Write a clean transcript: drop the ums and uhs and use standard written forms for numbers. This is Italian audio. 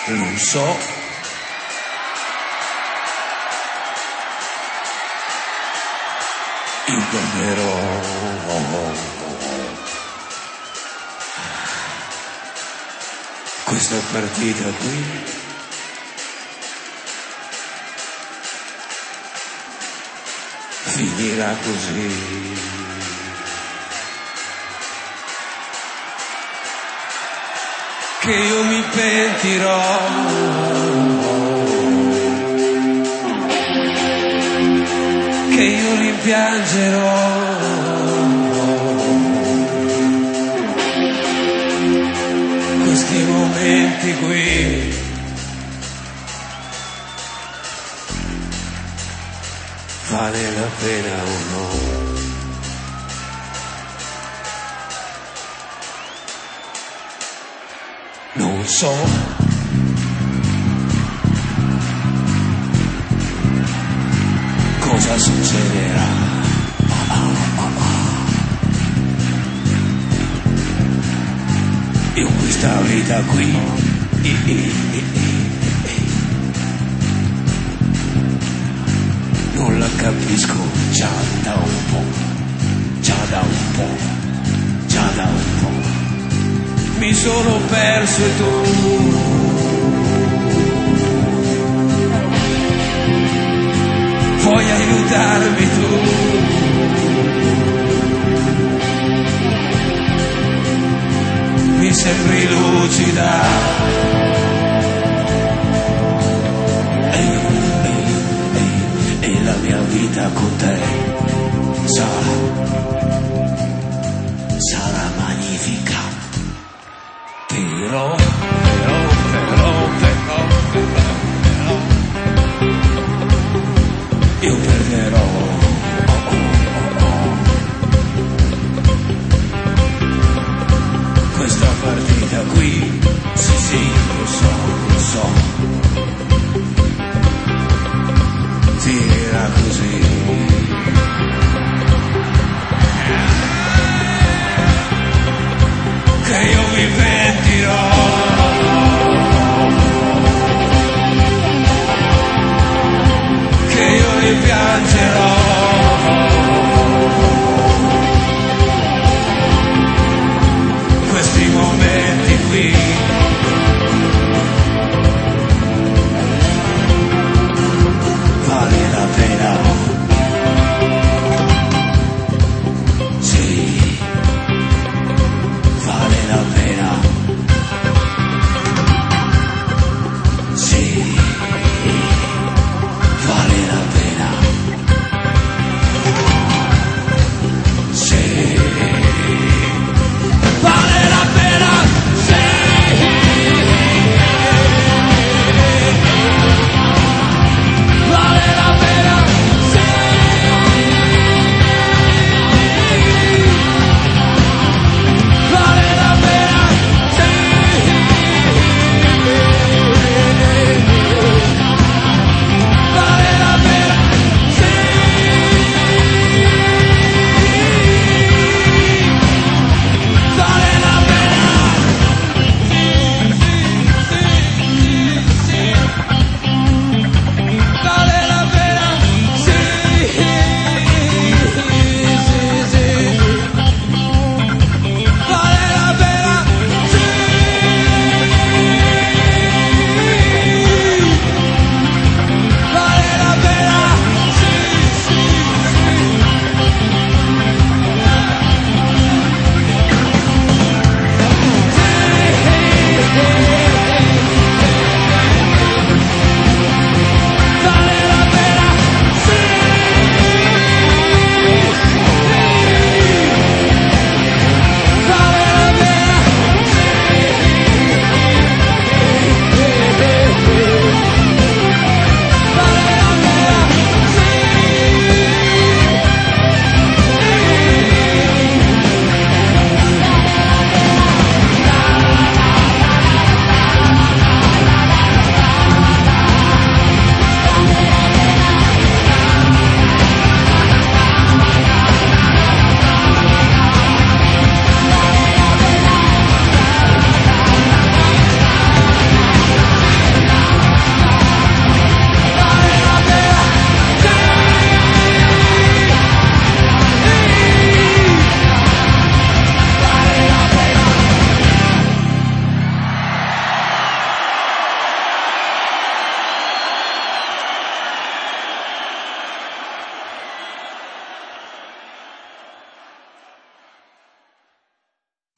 non so. Io perderò questa partita qui. Finirà così. Che io mi pentirò, che io rimpiangerò questi momenti qui. Vale la pena o no? Non so. Cosa succederà? Io questa vita qui non la capisco già da un po', già da un po', già da un po'. Mi sono perso e tu puoi aiutarmi tu. Mi sembri lucida. E la mia vita con te sarà magnifica. Però io perderò. Questa partita qui, sì sì.